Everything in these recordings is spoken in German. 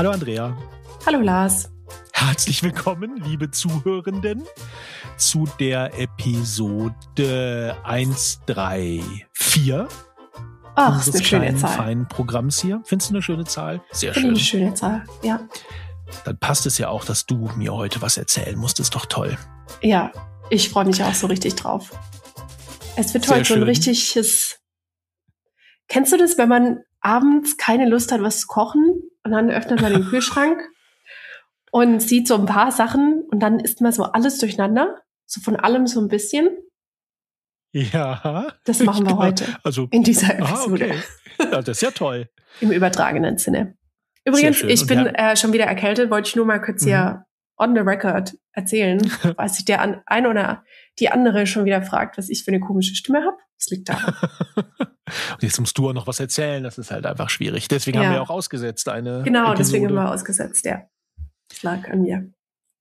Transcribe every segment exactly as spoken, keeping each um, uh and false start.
Hallo Andrea. Hallo Lars. Herzlich willkommen, liebe Zuhörenden, zu der Episode hundertvierunddreißig Ach, unseres ist eine schöne kleinen, Zahl. feinen Programms hier. Findest du eine schöne Zahl? Sehr Finde ich schön. eine schöne Zahl, ja. Dann passt es ja auch, dass du mir heute was erzählen musst. Ist doch toll. Ja, ich freue mich auch so richtig drauf. Es wird Sehr heute so ein schön. richtiges... Kennst du das, wenn man abends keine Lust hat, was zu kochen und dann öffnet man den Kühlschrank und sieht so ein paar Sachen und dann isst man so alles durcheinander, so von allem so ein bisschen? Ja. Das machen wir genau. heute Also, in dieser ah, Episode. okay. Ja, das ist ja toll. Im übertragenen Sinne. Übrigens, schön. ich Und bin wir- äh, schon wieder erkältet, wollte ich nur mal kurz Mhm. hier on the record erzählen, weil sich der an, ein oder die andere schon wieder fragt, was ich für eine komische Stimme habe. Das liegt daran. Und jetzt musst du auch noch was erzählen. Das ist halt einfach schwierig. Deswegen Ja. haben wir auch ausgesetzt eine Genau, Episode. deswegen haben wir ausgesetzt, ja. Das lag an mir.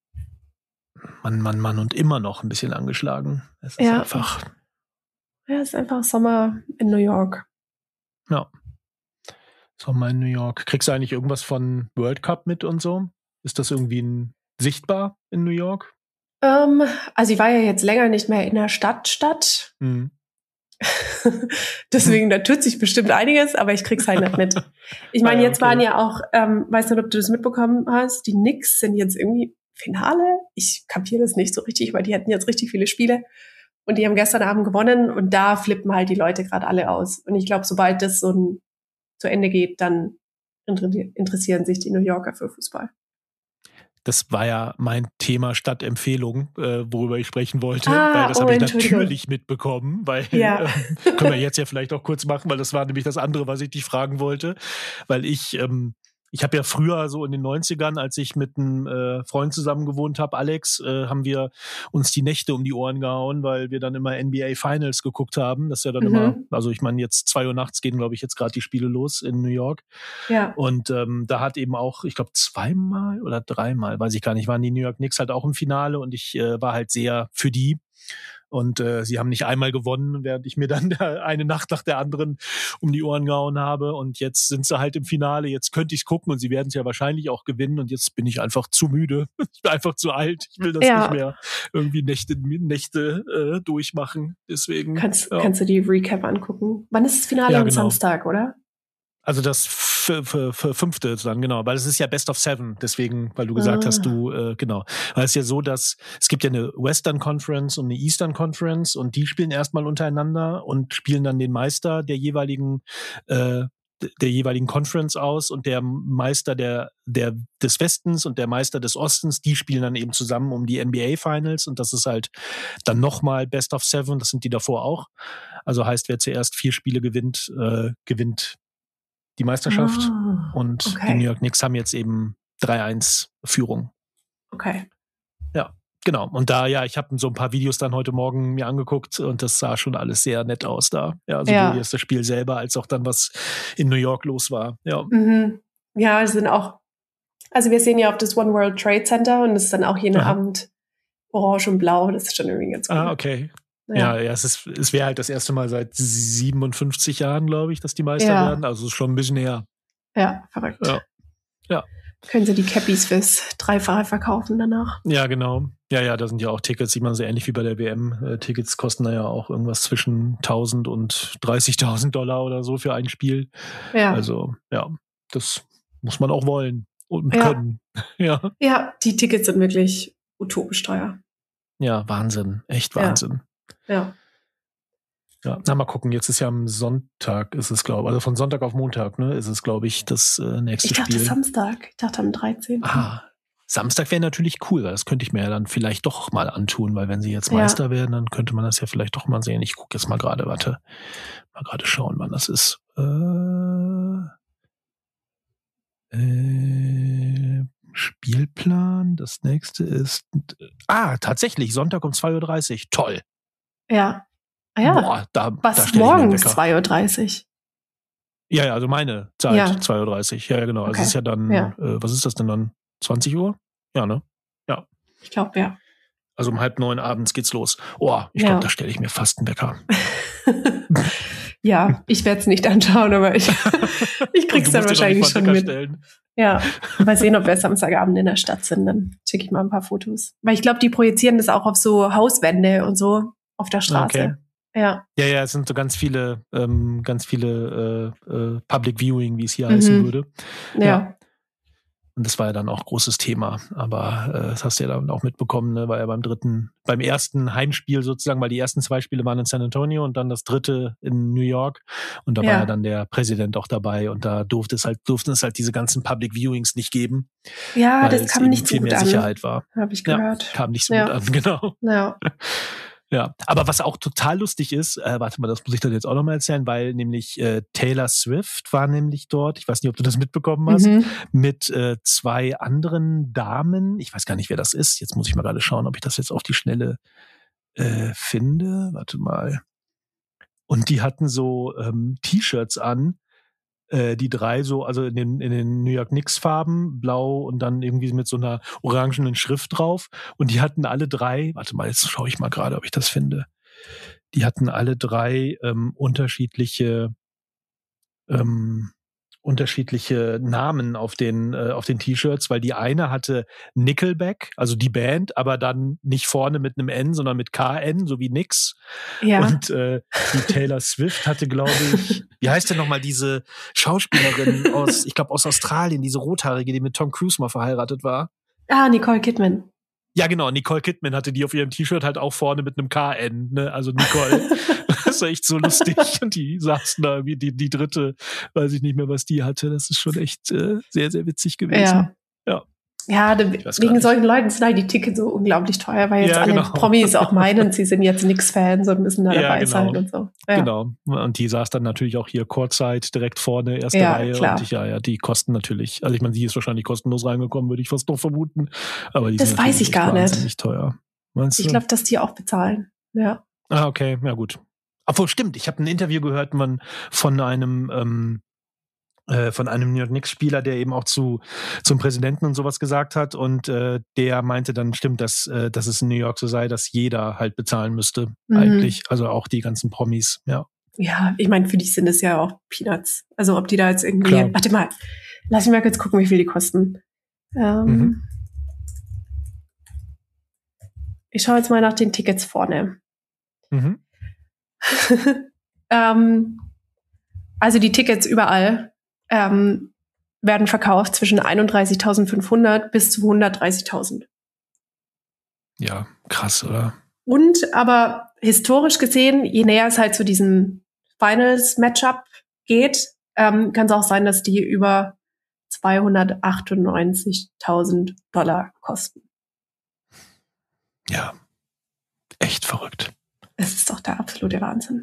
Mann, Mann, Mann. Und immer noch ein bisschen angeschlagen. Es ist Ja. einfach... Ja, es ist einfach Sommer in New York. Ja. Sommer in New York. Kriegst du eigentlich irgendwas von World Cup mit und so? Ist das irgendwie ein, sichtbar in New York? Ähm, also ich war ja jetzt länger nicht mehr in der Stadt, Stadt. Mhm. Deswegen, da tut sich bestimmt einiges, aber ich krieg's halt nicht mit. Ich meine, Ah ja, jetzt okay. waren ja auch, ähm, weiß nicht, ob du das mitbekommen hast, die Knicks sind jetzt irgendwie Finale. Ich kapiere das nicht so richtig, weil die hatten jetzt richtig viele Spiele und die haben gestern Abend gewonnen und da flippen halt die Leute gerade alle aus. Und ich glaube, sobald das so ein, zu Ende geht, dann inter- interessieren sich die New Yorker für Fußball. Das war ja mein Thema Stadtempfehlung, äh, worüber ich sprechen wollte, Ah, weil das oh, habe ich Entschuldigung. natürlich mitbekommen, weil Ja. äh, können wir jetzt ja vielleicht auch kurz machen, weil das war nämlich das andere, was ich dich fragen wollte, weil ich ähm, ich habe ja früher so in den neunzigern, als ich mit einem äh, Freund zusammen gewohnt habe, Alex, äh, haben wir uns die Nächte um die Ohren gehauen, weil wir dann immer N B A Finals geguckt haben. Das ist ja dann Mhm. immer, also ich meine, jetzt zwei Uhr nachts gehen, glaube ich, jetzt gerade die Spiele los in New York. Ja. Und ähm, da hat eben auch, ich glaube, zweimal oder dreimal, weiß ich gar nicht, waren die New York Knicks halt auch im Finale und ich äh, war halt sehr für die. Und äh, sie haben nicht einmal gewonnen, während ich mir dann eine Nacht nach der anderen um die Ohren gehauen habe. Und jetzt sind sie halt im Finale. Jetzt könnte ich es gucken und sie werden es ja wahrscheinlich auch gewinnen. Und jetzt bin ich einfach zu müde. Ich bin einfach zu alt. Ich will das Ja. nicht mehr irgendwie Nächte, Nächte äh, durchmachen. Deswegen. Kannst, ja. kannst du die Recap angucken? Wann ist das Finale? Ja, Am genau. Samstag, oder? Also das f- f- f- fünfte dann, genau, weil es ist ja Best of Seven, deswegen, weil du gesagt Ah. hast, du, äh, genau. Weil es ist ja so, dass es gibt ja eine Western Conference und eine Eastern Conference und die spielen erstmal untereinander und spielen dann den Meister der jeweiligen äh, der jeweiligen Conference aus und der Meister der, der, des Westens und der Meister des Ostens, die spielen dann eben zusammen um die N B A Finals und das ist halt dann nochmal Best of Seven, das sind die davor auch. Also heißt, wer zuerst vier Spiele gewinnt, äh, gewinnt die Meisterschaft Ah, und okay. die New York Knicks haben jetzt eben drei eins Führung. Okay. Ja, genau. Und da, ja, ich habe so ein paar Videos dann heute Morgen mir angeguckt und das sah schon alles sehr nett aus da. Ja, sowohl Ja. jetzt das Spiel selber als auch dann, was in New York los war. Ja, Mhm. Ja, es sind auch, also wir sehen ja auf das One World Trade Center und es ist dann auch jeden Aha. Abend orange und blau. Das ist schon irgendwie ganz cool. ah, okay. Ja, ja, es ist, es wäre halt das erste Mal seit siebenundfünfzig Jahren, glaube ich, dass die Meister Ja. werden. Also es ist schon ein bisschen her. Ja, verrückt. Ja. Ja. Können sie die Cappies fürs Dreifache verkaufen danach? Ja, genau. Ja, ja, da sind ja auch Tickets, sieht man so ähnlich wie bei der W M. Äh, Tickets kosten da ja auch irgendwas zwischen tausend und dreißigtausend Dollar oder so für ein Spiel. Ja. Also, ja, das muss man auch wollen und Ja. können. Ja. Ja, die Tickets sind wirklich utopisch teuer. Ja, Wahnsinn. Echt Ja. Wahnsinn. Ja. Ja. Na, mal gucken. Jetzt ist ja am Sonntag, ist es, glaube ich, also von Sonntag auf Montag, ne, ist es, glaube ich, das äh, nächste Ich dachte Spiel. Samstag. Ich dachte am dreizehnten Ah, Samstag wäre natürlich cool, weil das könnte ich mir ja dann vielleicht doch mal antun, weil wenn sie jetzt Ja. Meister werden, dann könnte man das ja vielleicht doch mal sehen. Ich gucke jetzt mal gerade, warte, mal gerade schauen, wann das ist. Äh, äh, Spielplan, das nächste ist, ah, tatsächlich, Sonntag um zwei Uhr dreißig. Toll. Ja. Ah ja. Boah, da, da Was stell ich mir einen morgens Wecker. zwei Uhr dreißig? Ja, ja, also meine Zeit, Ja. zwei Uhr dreißig. Ja, ja, genau. Also Okay. es ist ja dann, Ja. Äh, was ist das denn dann? zwanzig Uhr? Ja, ne? Ja. Ich glaube, ja. Also um halb neun abends geht's los. Oh, ich Ja. glaube, da stelle ich mir fast einen Wecker. Ja, ich werde es nicht anschauen, aber ich, ich krieg's Und du dann musst dir doch wahrscheinlich nicht mal schon einen mit. Wecker stellen. Ja, mal sehen, ob wir Samstagabend in der Stadt sind, dann schicke ich mal ein paar Fotos. Weil ich glaube, die projizieren das auch auf so Hauswände und so auf der Straße. Okay. Ja. Ja, ja, es sind so ganz viele, ähm, ganz viele äh, äh, Public Viewing, wie es hier mhm. heißen würde. Ja. ja. Und das war ja dann auch großes Thema. Aber äh, das hast du ja dann auch mitbekommen, ne? War ja beim dritten, beim ersten Heimspiel sozusagen, weil die ersten zwei Spiele waren in San Antonio und dann das dritte in New York. Und da ja. war ja dann der Präsident auch dabei und da durfte es halt, durften es halt diese ganzen Public Viewings nicht geben. Ja, das kam nicht so viel gut mehr an. Sicherheit war. Habe ich gehört. Ja, kam nicht so ja. gut an, genau. Ja. Ja, aber was auch total lustig ist, äh, warte mal, das muss ich dann jetzt auch nochmal erzählen, weil nämlich äh, Taylor Swift war nämlich dort, ich weiß nicht, ob du das mitbekommen hast, mhm. mit äh, zwei anderen Damen, ich weiß gar nicht, wer das ist, jetzt muss ich mal gerade schauen, ob ich das jetzt auf die Schnelle äh, finde, warte mal. Und die hatten so ähm, T-Shirts an, äh, die drei so, also in den, in den New York Knicks Farben, blau und dann irgendwie mit so einer orangenen Schrift drauf. Und die hatten alle drei, warte mal, jetzt schaue ich mal gerade, ob ich das finde. Die hatten alle drei ähm, unterschiedliche ähm, unterschiedliche Namen auf den äh, auf den T-Shirts, weil die eine hatte Nickelback, also die Band, aber dann nicht vorne mit einem N, sondern mit K N, so wie Nix. Ja. Und äh, die Taylor Swift hatte, glaube ich, wie heißt denn nochmal diese Schauspielerin aus, ich glaube aus Australien, diese Rothaarige, die mit Tom Cruise mal verheiratet war? Ah, Nicole Kidman. Ja, genau, Nicole Kidman hatte die auf ihrem T-Shirt halt auch vorne mit einem K N, ne? Also Nicole. Das war echt so lustig. Und die saßen da, wie die, die dritte, weiß ich nicht mehr, was die hatte. Das ist schon echt äh, sehr, sehr witzig gewesen. Ja. Ja, ja wegen solchen Leuten sind halt die Tickets so unglaublich teuer, weil jetzt ja, alle genau. Promis auch meinen, sie sind jetzt Knicks-Fans und müssen da ja, dabei genau. sein und so. Ja. Genau. Und die saß dann natürlich auch hier Courtside direkt vorne, erste ja, Reihe. Klar. Und ich, ja, ja, die kosten natürlich, also ich meine, sie ist wahrscheinlich kostenlos reingekommen, würde ich fast noch vermuten. Aber die das sind weiß ich gar nicht. Nicht teuer. Meinst du? Ich glaube, dass die auch bezahlen. Ja. Ah, okay, ja gut. Obwohl, stimmt, ich habe ein Interview gehört man, von einem ähm, äh, von einem New York Knicks-Spieler, der eben auch zu zum Präsidenten und sowas gesagt hat und äh, der meinte dann, stimmt, dass, äh, dass es in New York so sei, dass jeder halt bezahlen müsste, mhm. eigentlich, also auch die ganzen Promis, ja. Ja, ich meine, für die sind es ja auch Peanuts. Also ob die da jetzt irgendwie, Klar. Warte mal, lass mich mal kurz gucken, wie viel die kosten. Ähm, mhm. Ich schaue jetzt mal nach den Tickets vorne. Mhm. ähm, also die Tickets überall ähm, werden verkauft zwischen einunddreißigtausendfünfhundert bis zu hundertdreißigtausend. Ja, krass, oder? Und aber historisch gesehen, je näher es halt zu diesem Finals-Matchup geht, ähm, kann es auch sein, dass die über zweihundertachtundneunzigtausend Dollar kosten. Ja, echt verrückt. Es ist doch der absolute Wahnsinn.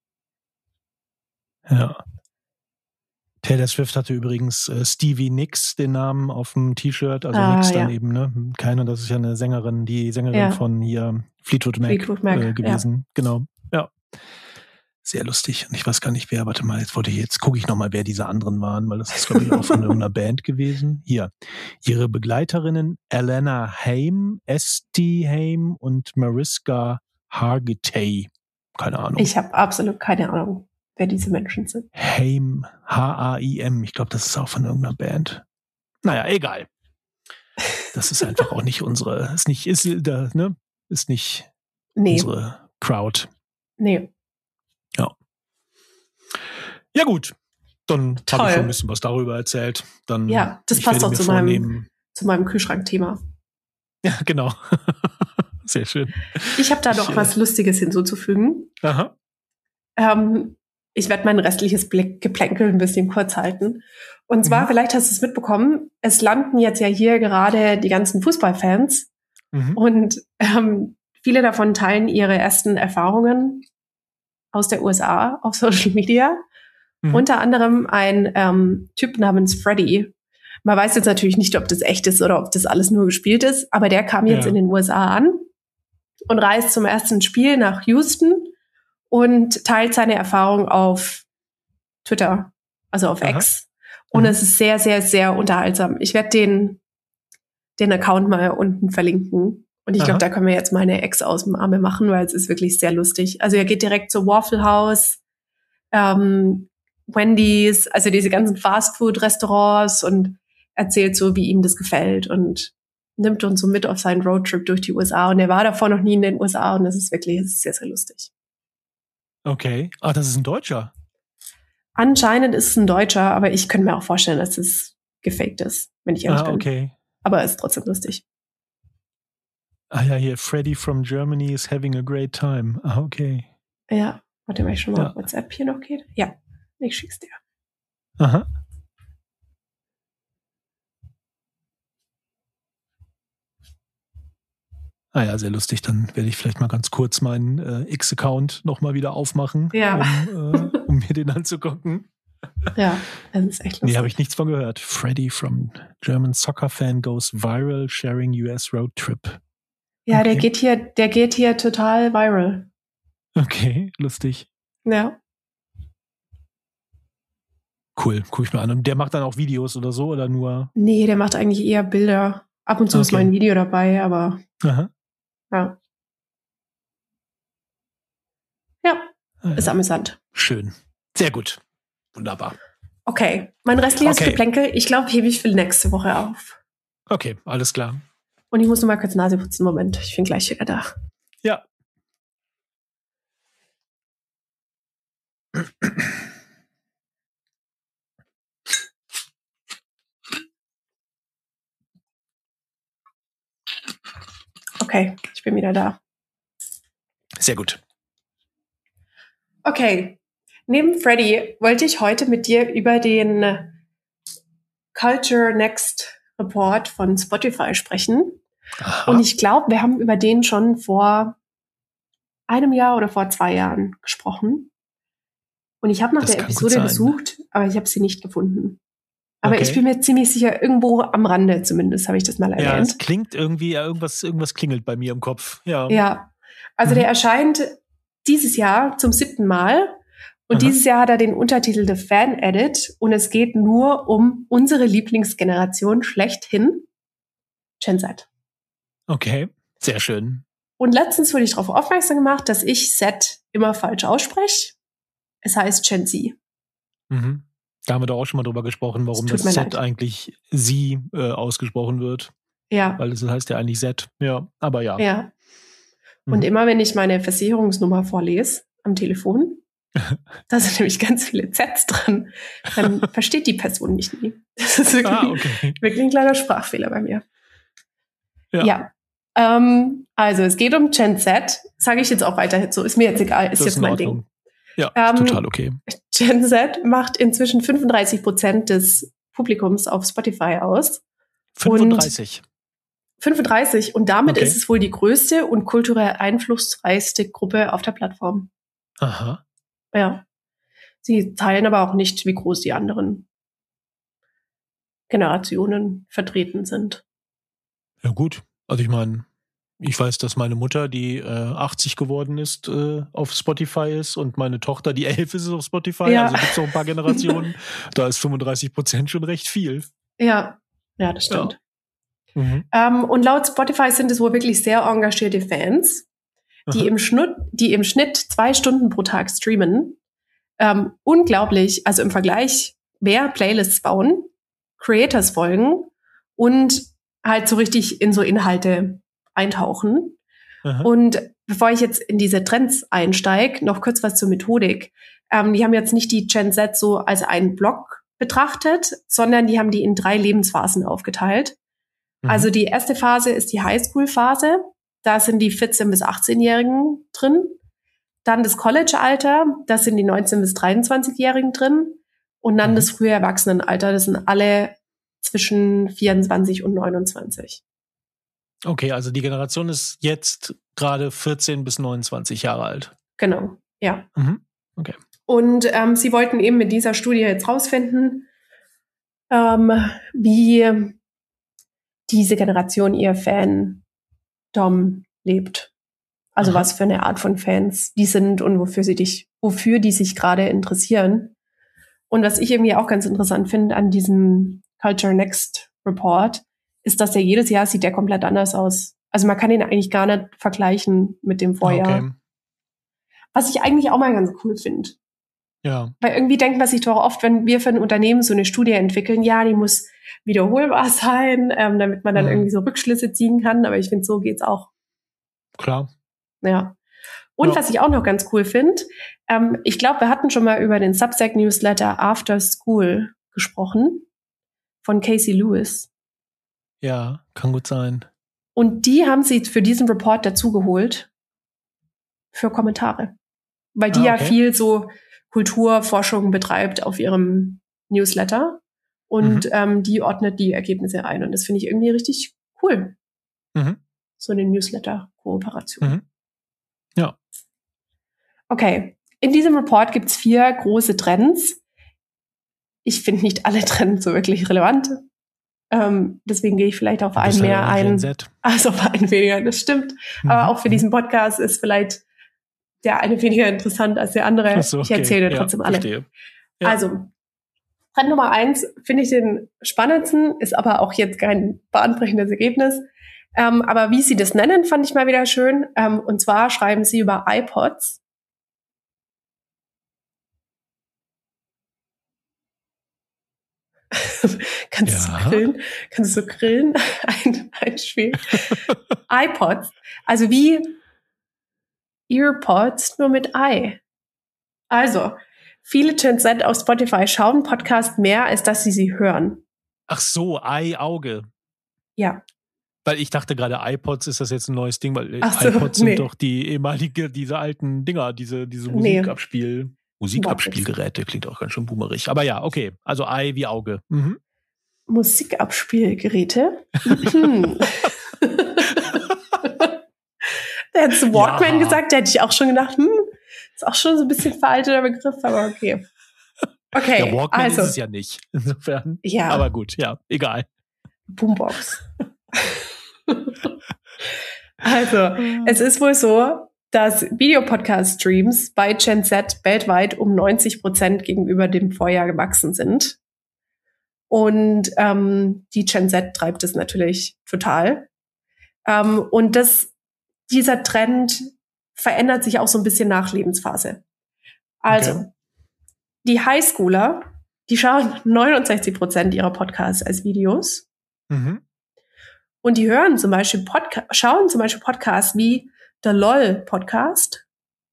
Ja. Taylor Swift hatte übrigens äh, Stevie Nicks den Namen auf dem T-Shirt, also ah, Nicks ja. dann eben, ne? Keine, das ist ja eine Sängerin, die Sängerin ja. von hier Fleetwood Mac, Fleetwood Mac äh, gewesen. Ja. Genau, ja. Sehr lustig. Und ich weiß gar nicht, wer, warte mal, jetzt wollte ich, jetzt gucke ich nochmal, wer diese anderen waren, weil das ist, glaube ich, auch von irgendeiner Band gewesen. Hier. Ihre Begleiterinnen Alana Haim, Esty Haim und Mariska Hargitay. Keine Ahnung. Ich habe absolut keine Ahnung, wer diese Menschen sind. Haim, H A I M. Ich glaube, das ist auch von irgendeiner Band. Naja, egal. Das ist einfach auch nicht unsere, ist nicht, ist, da, ne? Ist nicht nee. unsere Crowd. Nee. Ja. Ja, gut. Dann habe ich schon ein bisschen was darüber erzählt. Dann ja, das passt auch zu meinem, zu meinem Kühlschrankthema. Ja, genau. Sehr schön. Ich habe da noch ich, was Lustiges hinzuzufügen. Aha. Ähm, ich werde mein restliches Geplänkel ein bisschen kurz halten. Und zwar, mhm. vielleicht hast du es mitbekommen, es landen jetzt ja hier gerade die ganzen Fußballfans. Mhm. Und ähm, viele davon teilen ihre ersten Erfahrungen aus der U S A auf Social Media. Mhm. Unter anderem ein ähm, Typ namens Freddy. Man weiß jetzt natürlich nicht, ob das echt ist oder ob das alles nur gespielt ist, aber der kam jetzt ja. in den U S A an und reist zum ersten Spiel nach Houston und teilt seine Erfahrung auf Twitter, also auf Aha. X. Und mhm. es ist sehr, sehr, sehr unterhaltsam. Ich werde den, den Account mal unten verlinken. Und ich glaube, da können wir jetzt mal eine Ex aus dem Arme machen, weil es ist wirklich sehr lustig. Also er geht direkt zu Waffle House, ähm, Wendy's, also diese ganzen Fastfood-Restaurants und erzählt so, wie ihm das gefällt und nimmt uns so mit auf seinen Roadtrip durch die U S A. Und er war davor noch nie in den U S A und das ist wirklich das ist sehr, sehr lustig. Okay. Ah, das ist ein Deutscher. Anscheinend ist es ein Deutscher, aber ich könnte mir auch vorstellen, dass es gefaked ist, wenn ich ehrlich ah, bin. okay. Aber es ist trotzdem lustig. Ah ja, hier, Freddy from Germany is having a great time. Ah, okay. Ja, warte mal, ich schon mal, Ja. ob WhatsApp hier noch geht. Ja, ich schick's dir. Aha. Ah ja, sehr lustig. Dann werde ich vielleicht mal ganz kurz meinen äh, X-Account nochmal wieder aufmachen, Ja. um, äh, um mir den anzugucken. Ja, das ist echt lustig. Nee, habe ich nichts von gehört. Freddy from German Soccer Fan goes viral sharing U S Road Trip. Ja, Okay. der geht hier, der geht hier total viral. Okay, lustig. Ja. Cool, guck ich mir an. Und der macht dann auch Videos oder so oder nur? Nee, der macht eigentlich eher Bilder. Ab und zu ist Okay. mal ein Video dabei, aber Aha. ja. Ja, Ah, ja. ist amüsant. Schön. Sehr gut. Wunderbar. Okay, mein restliches Okay. Geplänkel, ich glaube, hebe ich für nächste Woche auf. Okay, alles klar. Und ich muss noch mal kurz Nase putzen. Moment, ich bin gleich wieder da. Ja. Okay, ich bin wieder da. Sehr gut. Okay, neben Freddy wollte ich heute mit dir über den Culture Next Report von Spotify sprechen. Aha. Und ich glaube, wir haben über den schon vor einem Jahr oder vor zwei Jahren gesprochen. Und ich habe nach Das der kann gut Episode sein. gesucht, aber ich habe sie nicht gefunden. Aber Okay. ich bin mir ziemlich sicher, irgendwo am Rande zumindest habe ich das mal Ja, es erwähnt. klingt irgendwie, ja, irgendwas, irgendwas klingelt bei mir im Kopf. Ja. Ja, also Mhm. der erscheint dieses Jahr zum siebten Mal. Und Aha. dieses Jahr hat er den Untertitel The Fan Edit. Und es geht nur um unsere Lieblingsgeneration schlechthin, Gen Z. Okay, sehr schön. Und letztens wurde ich darauf aufmerksam gemacht, dass ich Z immer falsch ausspreche. Es heißt Gen Z. Mhm. Da haben wir doch auch schon mal drüber gesprochen, warum Es tut das mir Z leid. eigentlich sie äh, ausgesprochen wird. Ja, Weil es heißt ja eigentlich Z. Ja, aber ja. ja. Mhm. Und immer wenn ich meine Versicherungsnummer vorlese am Telefon, da sind nämlich ganz viele Zs drin, dann versteht die Person mich nie. Das ist wirklich, Ah, okay. wirklich ein kleiner Sprachfehler bei mir. Ja. Ja. Ähm, also es geht um Gen Z, sage ich jetzt auch weiterhin so, ist mir jetzt egal, ist Das jetzt in mein Ordnung. Ding. Ja, Ähm, total okay. Gen Z macht inzwischen fünfunddreißig Prozent des Publikums auf Spotify aus. fünfunddreißig. fünfunddreißig und damit Okay. ist es wohl die größte und kulturell einflussreichste Gruppe auf der Plattform. Aha. Ja. Sie teilen aber auch nicht, wie groß die anderen Generationen vertreten sind. Ja gut. Also ich meine, ich weiß, dass meine Mutter, die äh, achtzig geworden ist, äh, auf Spotify ist und meine Tochter, die elf ist, auf Spotify. Ja. Also gibt es noch ein paar Generationen. Da ist fünfunddreißig Prozent schon recht viel. Ja, ja, das stimmt. Mhm. Ähm, und laut Spotify sind es wohl wirklich sehr engagierte Fans, die Aha. im, Schnitt, die im Schnitt zwei Stunden pro Tag streamen. Ähm, unglaublich, also im Vergleich, wer Playlists bauen, Creators folgen und halt so richtig in so Inhalte eintauchen. Aha. Und bevor ich jetzt in diese Trends einsteige, noch kurz was zur Methodik. Ähm, die haben jetzt nicht die Gen Z so als einen Block betrachtet, sondern die haben die in drei Lebensphasen aufgeteilt. Mhm. Also die erste Phase ist die Highschool-Phase. Da sind die vierzehn- bis achtzehnjährigen drin. Dann das College-Alter, da sind die neunzehn- bis dreiundzwanzigjährigen drin. Und dann Mhm. das frühe Erwachsenenalter, das sind alle zwischen vierundzwanzig und neunundzwanzig. Okay, also die Generation ist jetzt gerade vierzehn bis neunundzwanzig Jahre alt. Genau, ja. Mhm. Okay. Und ähm, sie wollten eben mit dieser Studie jetzt rausfinden, ähm, wie diese Generation ihr Fandom lebt. Also Aha. was für eine Art von Fans die sind und wofür sie dich, wofür die sich gerade interessieren. Und was ich irgendwie auch ganz interessant finde an diesem Culture Next Report, ist, dass der jedes Jahr sieht der komplett anders aus. Also man kann ihn eigentlich gar nicht vergleichen mit dem Vorjahr. Okay. Was ich eigentlich auch mal ganz cool finde. Ja. Weil irgendwie denkt man sich doch oft, wenn wir für ein Unternehmen so eine Studie entwickeln, ja, die muss wiederholbar sein, ähm, damit man dann Mhm. irgendwie so Rückschlüsse ziehen kann. Aber ich finde, so geht's auch. Klar. Ja. Und Ja. was ich auch noch ganz cool finde, ähm, ich glaube, wir hatten schon mal über den Substack-Newsletter After School gesprochen von Casey Lewis. Ja, kann gut sein. Und die haben sie für diesen Report dazugeholt für Kommentare. Weil die Ah, ja okay. viel so Kulturforschung betreibt auf ihrem Newsletter. Und Mhm. ähm, die ordnet die Ergebnisse ein. Und das finde ich irgendwie richtig cool. Mhm. So eine Newsletter-Kooperation. Mhm. Ja. Okay, in diesem Report gibt es vier große Trends. Ich finde nicht alle Trends so wirklich relevant. Ähm, deswegen gehe ich vielleicht auf Du einen bist halt mehr auch nicht Gen ein, Z. als auf einen weniger. Das stimmt. Mhm. Aber auch für Mhm. diesen Podcast ist vielleicht der eine weniger interessant als der andere. Ach so, Ich okay. erzähle Ja, trotzdem alle. verstehe. Ja. Also, Trend Nummer eins finde ich den spannendsten, ist aber auch jetzt kein bahnbrechendes Ergebnis. Ähm, aber wie sie das nennen, fand ich mal wieder schön. Ähm, und zwar schreiben sie über iPods. Kannst du so Ja. grillen? Kannst du so grillen? Ein, einspielen. iPods. Also wie Earpods, nur mit I. Also, viele Gen Z auf Spotify schauen Podcast mehr, als dass sie sie hören. Ach so, Ei, Auge. Ja. Weil ich dachte gerade, iPods ist das jetzt ein neues Ding, weil Ach so, iPods sind nee. doch die ehemalige, diese alten Dinger, diese, diese Nee. Musikabspiel, Musikabspielgeräte, klingt auch ganz schön boomerig. Aber ja, okay. Also Ei wie Auge. Mhm. Musikabspielgeräte. Der hat zu Walkman Ja. gesagt, da hätte ich auch schon gedacht, hm, ist auch schon so ein bisschen veralteter Begriff, aber okay. Okay, Ja, Walkman also, ist es ja nicht. Insofern. ja, Aber gut, ja, egal. Boombox. Also, es ist wohl so, dass Videopodcast-Streams bei Gen Z weltweit um neunzig Prozent gegenüber dem Vorjahr gewachsen sind. Und ähm, die Gen Z treibt es natürlich total. Ähm, und das, dieser Trend verändert sich auch so ein bisschen nach Lebensphase. Also, Okay. die Highschooler, die schauen neunundsechzig Prozent ihrer Podcasts als Videos. Mhm. Und die hören zum Beispiel Podca- schauen zum Beispiel Podcasts wie der LOL-Podcast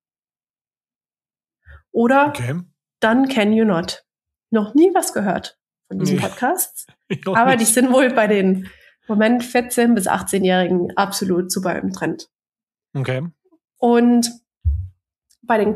oder Okay. Done Can You Not. Noch nie was gehört von diesen Nee. Podcasts. Ich auch Aber die nicht. sind wohl bei den im Moment vierzehn- bis achtzehnjährigen absolut super im Trend. Okay. Und bei den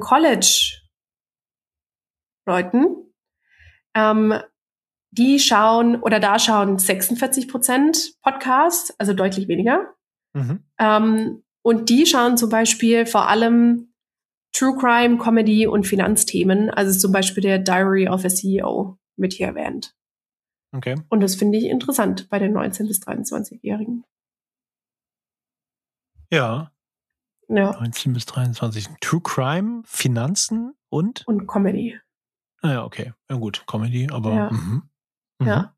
College-Leuten, ähm, die schauen, oder da schauen sechsundvierzig Prozent Podcasts, also deutlich weniger. Mhm. Ähm, und die schauen zum Beispiel vor allem True Crime, Comedy und Finanzthemen. Also zum Beispiel der Diary of a C E O mit hier erwähnt. Okay. Und das finde ich interessant bei den neunzehn- bis dreiundzwanzigjährigen. Ja. Ja, neunzehn bis dreiundzwanzig. True Crime, Finanzen und? und Comedy. Ah ja, okay. Ja gut, Comedy, aber Ja. mhm. Mhm. Ja.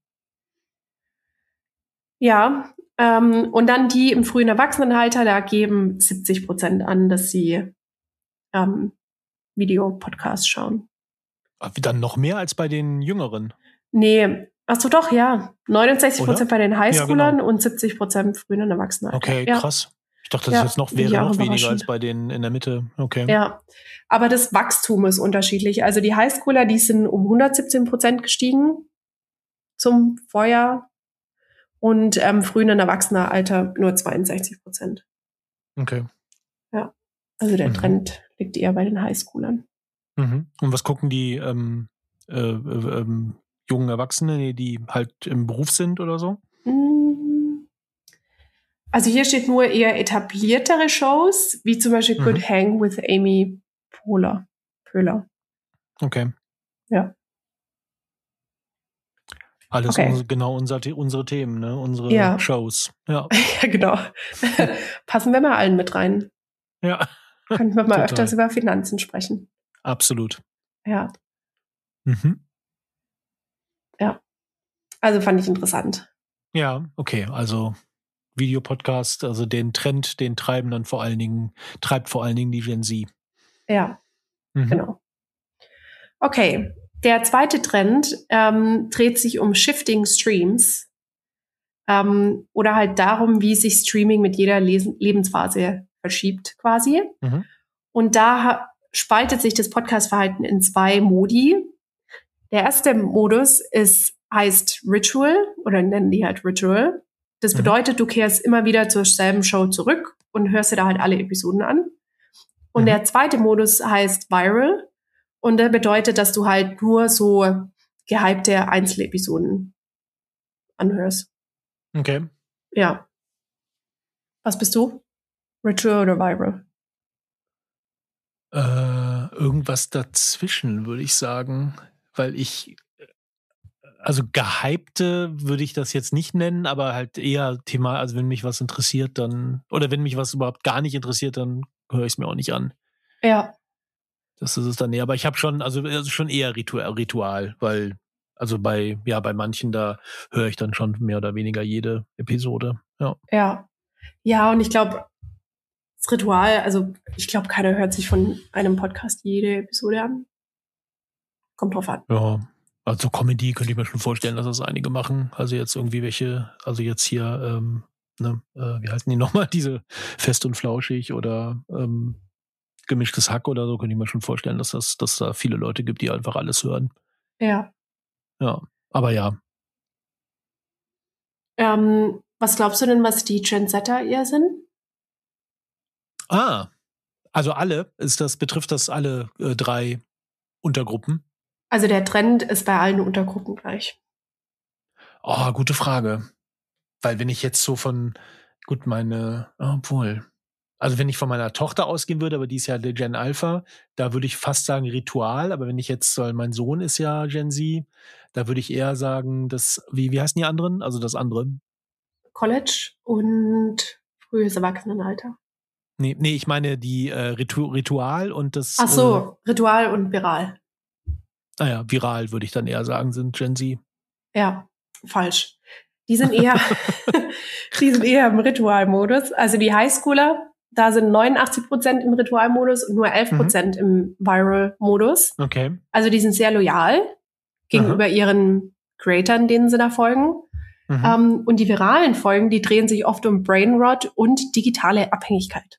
Ja, ähm, und dann die im frühen Erwachsenenalter, da geben siebzig Prozent an, dass sie ähm, Videopodcasts schauen. Aber dann noch mehr als bei den Jüngeren. Nee, ach so, doch, ja. neunundsechzig Prozent bei den Highschoolern genau. und siebzig Prozent im frühen Erwachsenenalter. Okay, ja. krass. Ich dachte, das Ja, ist jetzt noch, finde ich wäre auch noch weniger überraschend. als bei denen in der Mitte. Okay. Ja, aber das Wachstum ist unterschiedlich. Also die Highschooler, die sind um hundertsiebzehn Prozent gestiegen zum Vorjahr und ähm, frühen Erwachsenenalter nur zweiundsechzig Prozent. Okay. Also der Mhm. Trend liegt eher bei den Highschoolern. Mhm. Und was gucken die ähm, äh, äh, ähm, jungen Erwachsene, die, die halt im Beruf sind oder so? Mm. Also hier steht nur eher etabliertere Shows, wie zum Beispiel Mhm. Good Hang with Amy Poehler. Pöhler. Okay. Ja. Alles Okay. unsere, genau unser, The- unsere Themen, ne? Unsere Ja. Shows. Ja. Ja, genau. Passen wir mal allen mit rein. Ja. Könnten wir mal Total. öfters über Finanzen sprechen. Absolut. Ja, Mhm. also fand ich interessant. Ja, okay. Also Videopodcast, also den Trend, den treiben dann vor allen Dingen, treibt vor allen Dingen die Gen Z. Ja, Mhm. genau. Okay, der zweite Trend ähm, dreht sich um Shifting Streams ähm, oder halt darum, wie sich Streaming mit jeder Les- Lebensphase verschiebt quasi. Mhm. Und da ha- spaltet sich das Podcast-Verhalten in zwei Modi. Der erste Modus ist, heißt Ritual oder nennen die halt Ritual. Das Mhm. bedeutet, du kehrst immer wieder zur selben Show zurück und hörst dir da halt alle Episoden an. Und Mhm. der zweite Modus heißt Viral. Und der bedeutet, dass du halt nur so gehypte Einzelepisoden anhörst. Okay. Ja. Was bist du? Ritual oder Viral? Äh, irgendwas dazwischen, würde ich sagen. Weil ich, also gehypte würde ich das jetzt nicht nennen, aber halt eher Thema, also wenn mich was interessiert, dann, oder wenn mich was überhaupt gar nicht interessiert, dann höre ich es mir auch nicht an. Ja. Das ist es dann eher. Aber ich habe schon, also, also schon eher Ritual, Ritual, weil, also bei, ja, bei manchen, da höre ich dann schon mehr oder weniger jede Episode. Ja. Ja. Ja, und ich glaube, das Ritual, also ich glaube, keiner hört sich von einem Podcast jede Episode an. Kommt drauf an. Ja. Also Comedy könnte ich mir schon vorstellen, dass das einige machen. Also jetzt irgendwie welche, also jetzt hier, ähm, ne, äh, wie heißen die nochmal? Diese Fest und Flauschig oder ähm, Gemischtes Hack oder so, könnte ich mir schon vorstellen, dass das, dass da viele Leute gibt, die einfach alles hören. Ja. Ja. Aber ja. Ähm, was glaubst du denn, was die Trendsetter eher sind? Ah, also alle, ist das, betrifft das alle äh, drei Untergruppen? Also der Trend ist bei allen Untergruppen gleich. Oh, gute Frage. Weil wenn ich jetzt so von, gut, meine, obwohl, also wenn ich von meiner Tochter ausgehen würde, aber die ist ja der Gen Alpha, da würde ich fast sagen Ritual, aber wenn ich jetzt, weil mein Sohn ist ja Gen Z, da würde ich eher sagen, das, wie, wie heißen die anderen? Also das andere. College und frühes Erwachsenenalter. Nee, nee, ich meine die äh, Ritu Ritual und das, Ach so, Ritual und Viral. äh, naja, Viral würde ich dann eher sagen, sind Gen Z. Ja, falsch. Die sind eher, die sind eher im Ritualmodus. Also die Highschooler, da sind neunundachtzig Prozent im Ritualmodus und nur elf Prozent im Viral-Modus. Okay. Also die sind sehr loyal gegenüber Aha. ihren Creatoren, denen sie da folgen. Mhm. Ähm, und die viralen Folgen, die drehen sich oft um Brainrot und digitale Abhängigkeit.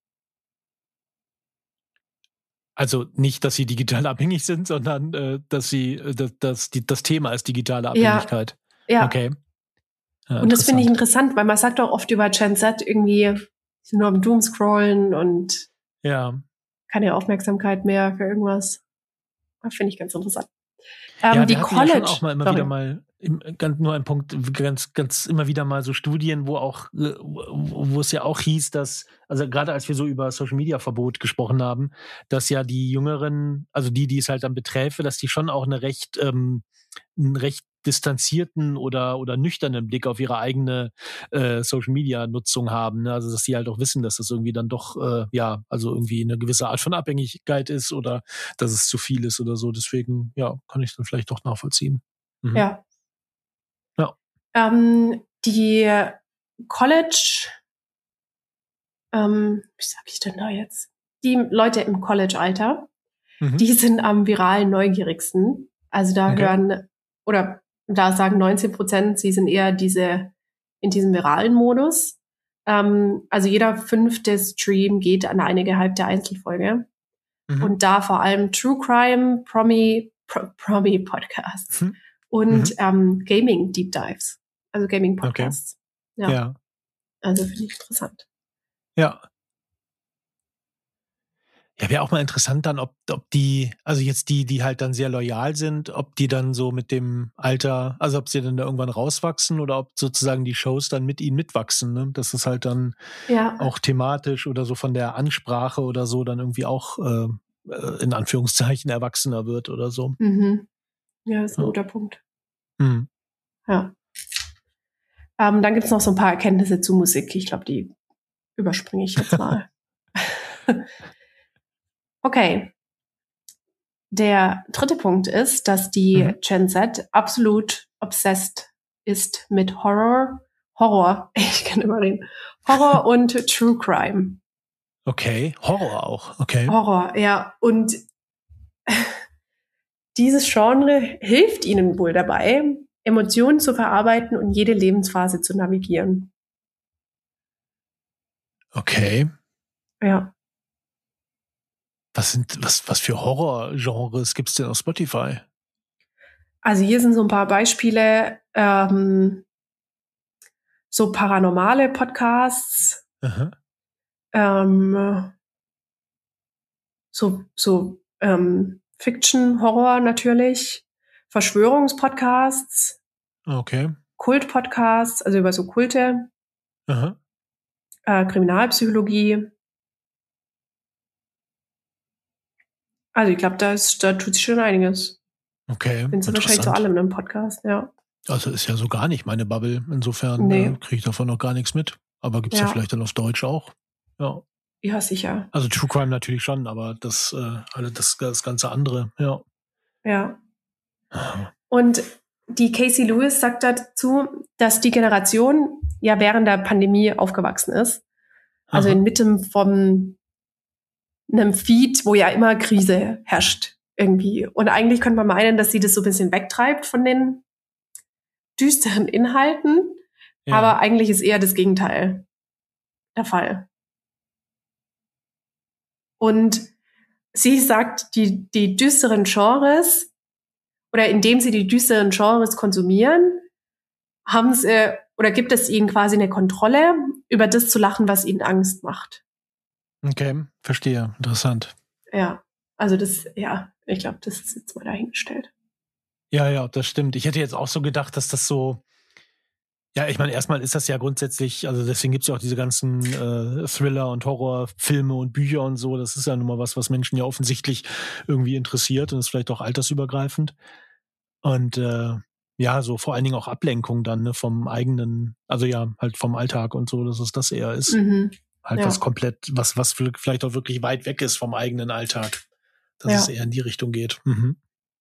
Also nicht, dass sie digital abhängig sind, sondern äh, dass sie, äh, dass, dass die, das Thema ist digitale Abhängigkeit. Ja, ja. Okay. Ja, und das finde ich interessant, weil man sagt auch oft über Gen Z irgendwie, sie sind nur am Doomscrollen und ja. keine Aufmerksamkeit mehr für irgendwas. Finde ich ganz interessant. Ähm, ja, die wir hatten College, ja schon auch mal immer sorry. wieder mal, im, ganz, nur ein Punkt, ganz, ganz immer wieder mal so Studien, wo auch, wo, wo es ja auch hieß, dass, also gerade als wir so über Social Media Verbot gesprochen haben, dass ja die Jüngeren, also die, die es halt dann beträfe, dass die schon auch eine recht, ähm, einen recht distanzierten oder oder nüchternen Blick auf ihre eigene äh, Social Media Nutzung haben, ne? Also dass die halt auch wissen, dass das irgendwie dann doch äh, ja, also irgendwie eine gewisse Art von Abhängigkeit ist oder dass es zu viel ist oder so. Deswegen ja, kann ich dann vielleicht doch nachvollziehen. Mhm. Ja. Ja. Ähm, die College, ähm, wie sag ich denn da jetzt? Die Leute im College-Alter, Mhm. die sind am viralen neugierigsten. Also da Okay. hören, oder da sagen neunzehn Prozent, sie sind eher diese, in diesem viralen Modus. Ähm, also jeder fünfte Stream geht an eine gehypte Einzelfolge. Mhm. Und da vor allem True Crime, Promi, Pro, Promi Podcasts Mhm. und Mhm. ähm, Gaming Deep Dives, also Gaming Podcasts. Okay. Ja. Ja. Also finde ich interessant. Ja. Ja, wäre auch mal interessant dann, ob, ob die, also jetzt die, die halt dann sehr loyal sind, ob die dann so mit dem Alter, also ob sie dann da irgendwann rauswachsen oder ob sozusagen die Shows dann mit ihnen mitwachsen, ne? Dass es halt dann Ja. auch thematisch oder so von der Ansprache oder so dann irgendwie auch äh, in Anführungszeichen erwachsener wird oder so. Mhm. Ja, das ist ein Ja. guter Punkt. Mhm. Ja. Ähm, dann gibt's noch so ein paar Erkenntnisse zu Musik. Ich glaube, die überspringe ich jetzt mal. Okay. Der dritte Punkt ist, dass die Mhm. Gen Z absolut obsessed ist mit Horror. Horror, ich kann immer reden. Horror und True Crime. Okay, Horror auch, okay. Horror, ja. Und dieses Genre hilft ihnen wohl dabei, Emotionen zu verarbeiten und jede Lebensphase zu navigieren. Okay. Ja. Was sind, was, was für Horrorgenres gibt's denn auf Spotify? Also hier sind so ein paar Beispiele, ähm, so paranormale Podcasts, Aha. ähm, so, so ähm, Fiction, Horror natürlich, Verschwörungspodcasts, Okay. Kultpodcasts, also über so Kulte, Aha. äh, Kriminalpsychologie. Also ich glaube, da ist, da tut sich schon einiges. Okay. Findest du wahrscheinlich zu Interessant. allem in einem Podcast, ja. Also ist ja so gar nicht meine Bubble. Insofern Nee. äh, kriege ich davon noch gar nichts mit. Aber gibt's ja. Ja. vielleicht dann auf Deutsch auch? Ja. Ja, sicher. Also True Crime natürlich schon, aber das, äh, alle das, das ganze andere, ja. Ja. Und die Casey Lewis sagt dazu, dass die Generation ja während der Pandemie aufgewachsen ist. Also Aha. inmitten von einem Feed, wo ja immer Krise herrscht irgendwie. Und eigentlich könnte man meinen, dass sie das so ein bisschen wegtreibt von den düsteren Inhalten. Ja. Aber eigentlich ist eher das Gegenteil der Fall. Und sie sagt, die, die düsteren Genres, oder indem sie die düsteren Genres konsumieren, haben sie, oder gibt es ihnen quasi eine Kontrolle, über das zu lachen, was ihnen Angst macht. Okay, verstehe. Interessant. Ja, also das, ja, ich glaube, das ist jetzt mal dahingestellt. Ja, ja, das stimmt. Ich hätte jetzt auch so gedacht, dass das so, ja, ich meine, erstmal ist das ja grundsätzlich, also deswegen gibt's ja auch diese ganzen äh, Thriller- und Horrorfilme und Bücher und so. Das ist ja nun mal was, was Menschen ja offensichtlich irgendwie interessiert und ist vielleicht auch altersübergreifend. Und äh, ja, so vor allen Dingen auch Ablenkung dann ne, vom eigenen, also ja, halt vom Alltag und so, dass es das eher ist. Mhm. Halt Ja. was komplett, was, was vielleicht auch wirklich weit weg ist vom eigenen Alltag. Dass Ja. es eher in die Richtung geht. Mhm.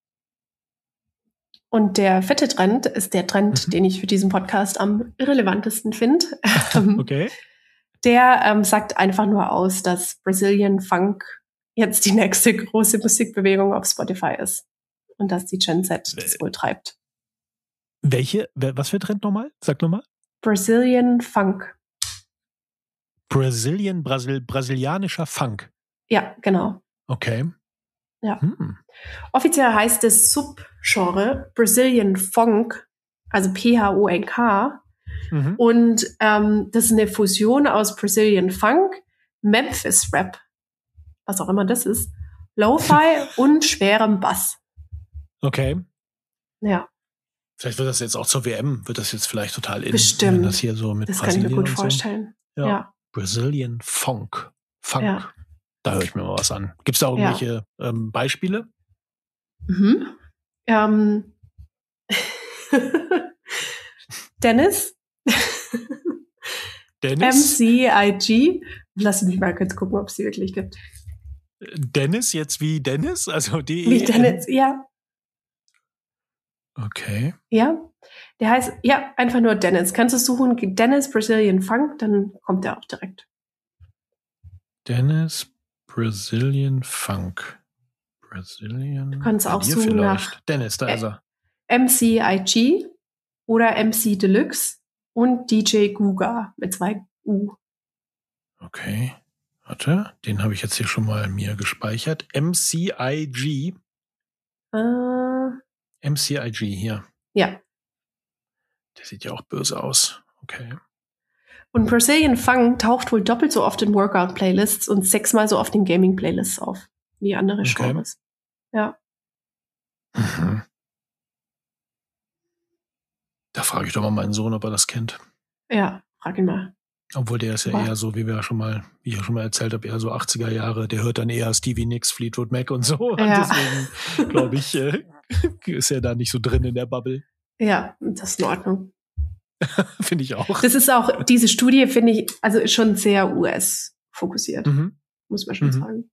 Und der fette Trend ist der Trend, Mhm. den ich für diesen Podcast am relevantesten finde. Okay. Der ähm, sagt einfach nur aus, dass Brazilian Funk jetzt die nächste große Musikbewegung auf Spotify ist. Und dass die Gen Z das wohl treibt. Welche, was für Trend nochmal? Sag nochmal. Brazilian Funk. Brazilian, Brasil, brasilianischer Funk. Ja, genau. Okay. Ja. Hm. Offiziell heißt das Subgenre Brazilian Funk, also P H O N K. Mhm. Und ähm, das ist eine Fusion aus Brazilian Funk, Memphis Rap, was auch immer das ist, Lo-Fi und schwerem Bass. Okay. Ja. Vielleicht wird das jetzt auch zur W M, wird das jetzt vielleicht total in. Bestimmt. Wenn das hier so mit Das Brasilien kann ich mir gut und vorstellen. So. Ja. Ja. Brazilian Funk. Funk. Ja. Da höre ich mir mal was an. Gibt es da irgendwelche ja. ähm, Beispiele? Mhm. Ähm. Dennis. Dennis? M C I G. Lass mich mal kurz gucken, ob es die wirklich gibt. Dennis jetzt wie Dennis? Also D E Wie Dennis, ja. Okay. Ja. Der heißt, ja, einfach nur Dennis. Kannst du suchen, Dennis Brazilian Funk, dann kommt der auch direkt. Dennis Brazilian Funk. Brazilian. Du kannst auch suchen vielleicht. nach Dennis, da ist er. M C I G oder M C Deluxe und D J Guga mit zwei U. Okay. Warte, den habe ich jetzt hier schon mal mir gespeichert. M C I G. Äh, M C I G hier. Ja. Der sieht ja auch böse aus. Okay. Und Brazilian Funk taucht wohl doppelt so oft in Workout-Playlists und sechsmal so oft in Gaming-Playlists auf wie andere Okay. Genres. Ja. Mhm. Da frage ich doch mal meinen Sohn, ob er das kennt. Ja, frag ihn mal. Obwohl der ist ja Aber eher so, wie wir ja schon mal, wie ich ja schon mal erzählt habe, eher so achtziger Jahre. Der hört dann eher Stevie Nicks, Fleetwood Mac und so. Ja. Und deswegen, glaube ich, äh, ist er da nicht so drin in der Bubble. Ja, das ist in Ordnung. Finde ich auch. Das ist auch, diese Studie finde ich, also ist schon sehr U S-fokussiert, Mhm. muss man schon Mhm. sagen.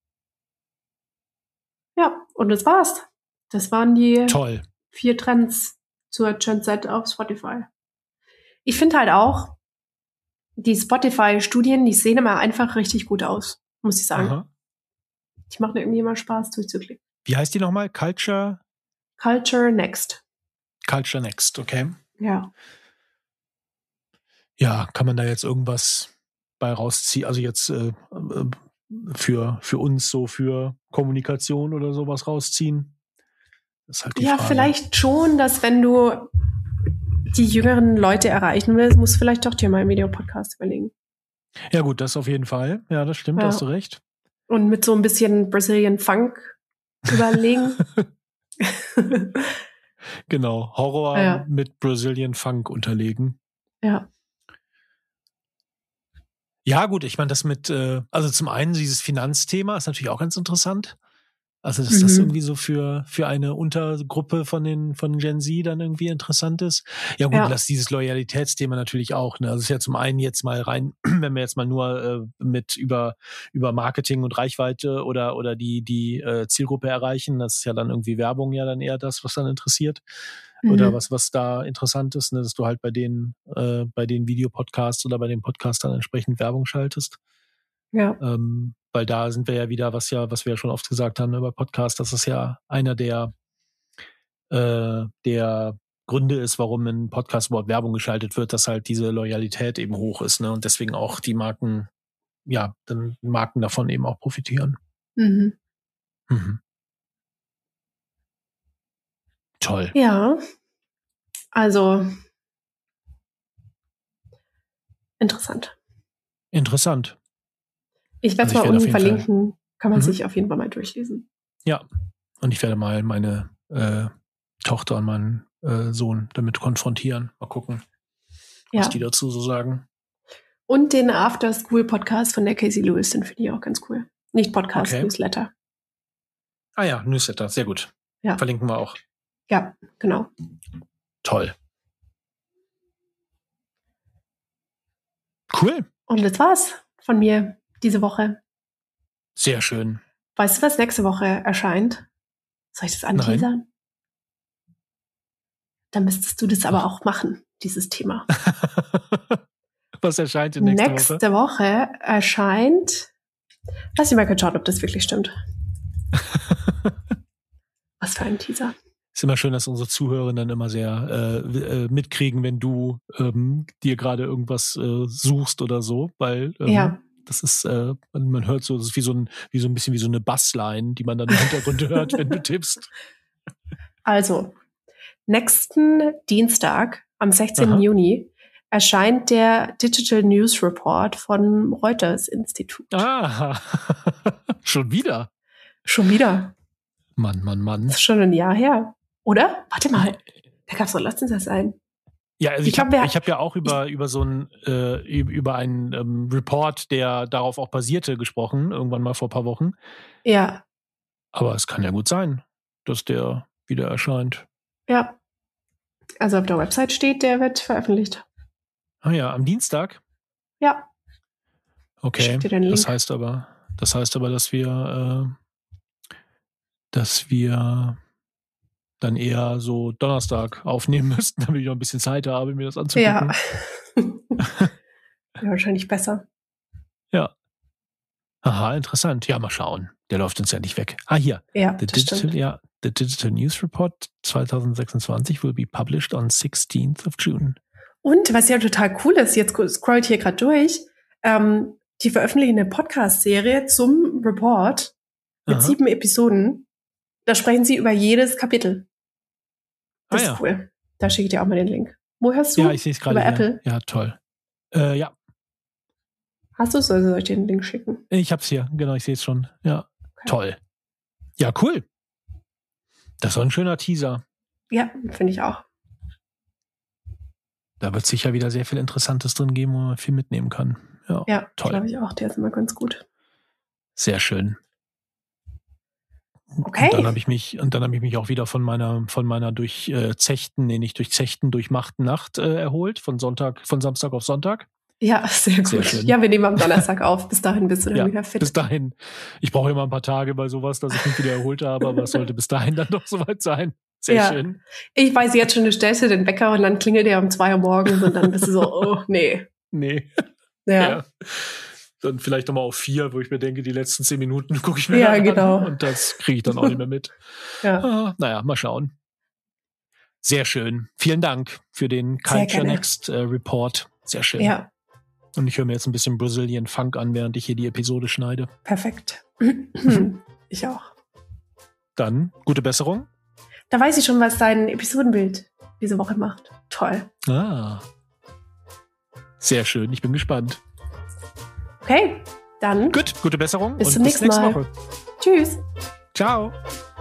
Ja, und das war's. Das waren die Toll. vier Trends zur Gen Z auf Spotify. Ich finde halt auch, die Spotify-Studien, die sehen immer einfach richtig gut aus, muss ich sagen. Aha. Die machen irgendwie immer Spaß durchzuklicken. Wie heißt die nochmal? Culture? Culture Next. Culture Next, okay. Ja. Ja, kann man da jetzt irgendwas bei rausziehen? Also jetzt äh, für, für uns so für Kommunikation oder sowas rausziehen? Das ist halt die ja, Frage. Vielleicht schon, dass wenn du die jüngeren Leute erreichen willst, musst du vielleicht doch dir mal einen Videopodcast überlegen. Ja gut, das auf jeden Fall. Ja, das stimmt, ja. hast du recht. Und mit so ein bisschen Brazilian Funk überlegen. Genau, Horror ja. mit Brazilian Funk unterlegen. Ja. Ja gut, ich meine, das mit, äh, also zum einen dieses Finanzthema ist natürlich auch ganz interessant. Also, dass mhm. das irgendwie so für, für eine Untergruppe von den, von Gen Z dann irgendwie interessant ist. Ja gut, ja. Lass dieses Loyalitätsthema natürlich auch, ne. Also, es ist ja zum einen jetzt mal rein, wenn wir jetzt mal nur äh, mit über, über Marketing und Reichweite oder, oder die, die äh, Zielgruppe erreichen. Das ist ja dann irgendwie Werbung ja dann eher das, was dann interessiert. Mhm. Oder was, was da interessant ist, ne, dass du halt bei den, äh, bei den Videopodcasts oder bei den Podcasts dann entsprechend Werbung schaltest. Ja. Ähm, weil da sind wir ja wieder, was ja, was wir ja schon oft gesagt haben über Podcasts, dass es ja einer der, äh, der Gründe ist, warum ein Podcast überhaupt Werbung geschaltet wird, dass halt diese Loyalität eben hoch ist, ne? Und deswegen auch die Marken, ja, dann Marken davon eben auch profitieren. Mhm. Mhm. Toll. Ja. Also interessant. Interessant. Ich werde es also mal unten verlinken. Fall. Kann man mhm. sich auf jeden Fall mal durchlesen. Ja. Und ich werde mal meine äh, Tochter und meinen äh, Sohn damit konfrontieren. Mal gucken, was ja. die dazu so sagen. Und den After-School-Podcast von der Casey Lewis, den finde ich auch ganz cool. Nicht Podcast, okay. Newsletter. Ah ja, Newsletter, sehr gut. Ja. Verlinken wir auch. Ja, genau. Toll. Cool. Und das war's von mir diese Woche. Sehr schön. Weißt du, was nächste Woche erscheint? Soll ich das anteasern? Nein. Dann müsstest du das aber auch machen, dieses Thema. Was erscheint in nächste, nächste Woche? Nächste Woche erscheint... Lass mich mal kurz schauen, ob das wirklich stimmt. Was für ein Teaser. Ist immer schön, dass unsere Zuhörer dann immer sehr äh, mitkriegen, wenn du ähm, dir gerade irgendwas äh, suchst oder so, weil ähm, ja. das ist, äh, man hört so, das ist wie so ein, wie so ein bisschen wie so eine Bassline, die man dann im Hintergrund hört, wenn du tippst. Also, nächsten Dienstag, am sechzehnten Aha. Juni, erscheint der Digital News Report vom Reuters Institut. Ah, schon wieder? Schon wieder. Mann, Mann, Mann. Das ist schon ein Jahr her. Oder? Warte mal. Da gab es doch letztens das ein. Ja, also ich, ich habe ja, hab ja auch über, über so einen, äh, über einen ähm, Report, der darauf auch basierte, gesprochen, irgendwann mal vor ein paar Wochen. Ja. Aber es kann ja gut sein, dass der wieder erscheint. Ja. Also auf der Website steht, der wird veröffentlicht. Ah ja, am Dienstag? Ja. Okay, das heißt aber, das heißt aber, dass wir, äh, dass wir dann eher so Donnerstag aufnehmen müssten, damit ich noch ein bisschen Zeit habe, mir das anzugucken. Ja. Ja, wahrscheinlich besser. Ja. Aha, interessant. Ja, mal schauen. Der läuft uns ja nicht weg. Ah, hier. Ja, the das digital, stimmt. ja, the Digital News Report zwanzig sechsundzwanzig will be published on sixteenth of June. Und was ja total cool ist, jetzt scrollt hier gerade durch, ähm, die veröffentlichen eine Podcast-Serie zum Report mit Aha. sieben Episoden. Da sprechen sie über jedes Kapitel. Das ah, ist ja. cool. Da schicke ich dir auch mal den Link. Wo hörst du? Ja, ich sehe es gerade. Über Apple? Ja, toll. Äh, ja. Hast du es, oder soll ich dir den Link schicken? Ich hab's hier, genau, ich sehe es schon. Ja, okay. Toll. Ja, cool. Das ist doch ein schöner Teaser. Ja, finde ich auch. Da wird sicher wieder sehr viel Interessantes drin geben, wo man viel mitnehmen kann. Ja, ja toll. Glaube ich auch. Der ist immer ganz gut. Sehr schön. Okay. Und dann habe ich mich, und dann habe ich mich auch wieder von meiner, von meiner durchzechten, nee, nicht durchzechten, durchmachten Nacht äh, erholt, von Sonntag, von Samstag auf Sonntag. Ja, sehr gut. Sehr schön. Ja, wir nehmen am Donnerstag auf. Bis dahin bist du dann ja, wieder fit. Bis dahin. Ich brauche immer ein paar Tage bei sowas, dass ich mich wieder erholt habe, aber es sollte bis dahin dann doch soweit sein. Sehr ja. schön. Ich weiß jetzt schon, du stellst dir den Wecker und dann klingelt der um zwei Uhr morgens und dann bist du so, oh, nee. Nee. Ja. ja. dann vielleicht nochmal auf vier, wo ich mir denke, die letzten zehn Minuten gucke ich mir Ja, an genau. und das kriege ich dann auch nicht mehr mit. Ja. Ah, naja, mal schauen. Sehr schön. Vielen Dank für den Sehr Culture gerne. Next äh, Report. Sehr schön. Ja, Und ich höre mir jetzt ein bisschen Brazilian Funk an, während ich hier die Episode schneide. perfekt. Ich auch. Dann gute Besserung. Da weiß ich schon, was dein Episodenbild diese Woche macht. Toll. Ah. Sehr schön. Ich bin gespannt. Okay, dann Gut, gute Besserung bis und zum bis nächsten nächste Mal. Woche. Tschüss. Ciao.